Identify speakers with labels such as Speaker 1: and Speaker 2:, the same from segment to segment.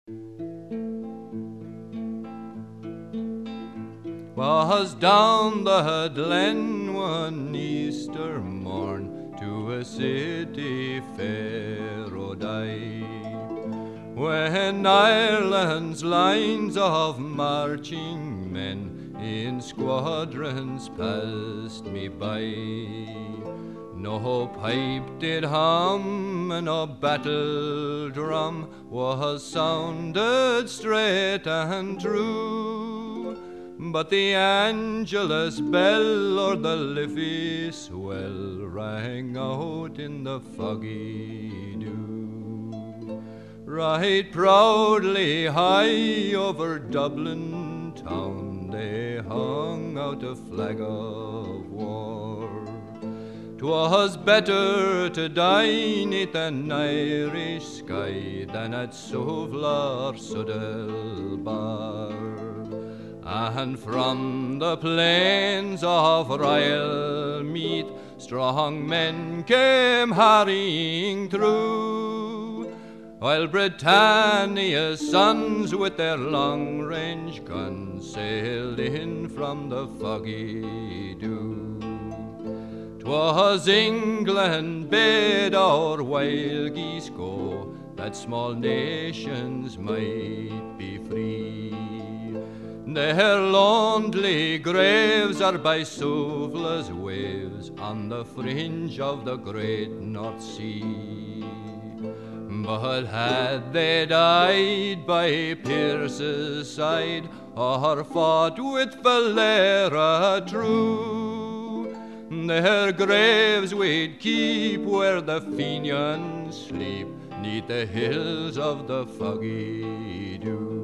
Speaker 1: Was down the glen one Easter morn to a city fair o'day, when Ireland's lines of marching men in squadrons passed me by. No pipe did hum, no battle drum was sounded straight and true, but the Angelus bell or the Liffey swell rang out in the foggy dew. Right proudly high over Dublin town they hung out a flag of war. 'Twas better to die 'neath an Irish sky than at Suvla or Suddle Bar. And from the plains of Ryalmeath strong men came harrying through, while Britannia's sons with their long-range guns sailed in from the foggy dew. 'Twas England bade our wild geese go, that small nations might be free. Their lonely graves are by Suvla's waves on the fringe of the great North Sea. But had they died by Pearse's side, or fought with Valera true, their graves we'd keep where the Fenians sleep, 'neath the hills of the foggy dew.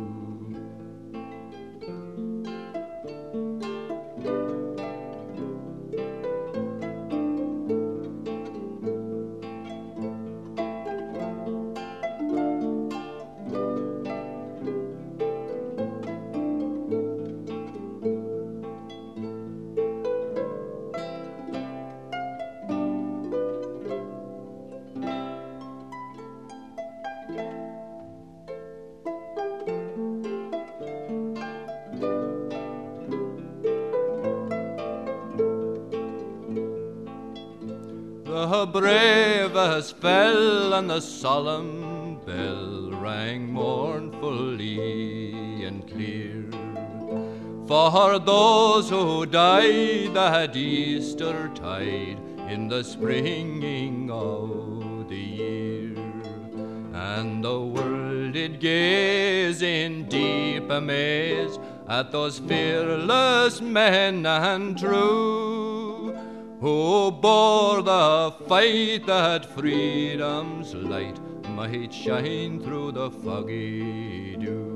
Speaker 1: The bravest fell and the solemn bell rang mournfully and clear, for those who died that Easter tide in the springing of the year. And the world did gaze in deep amaze at those fearless men and true, who bore the fight that freedom's light might shine through the foggy dew.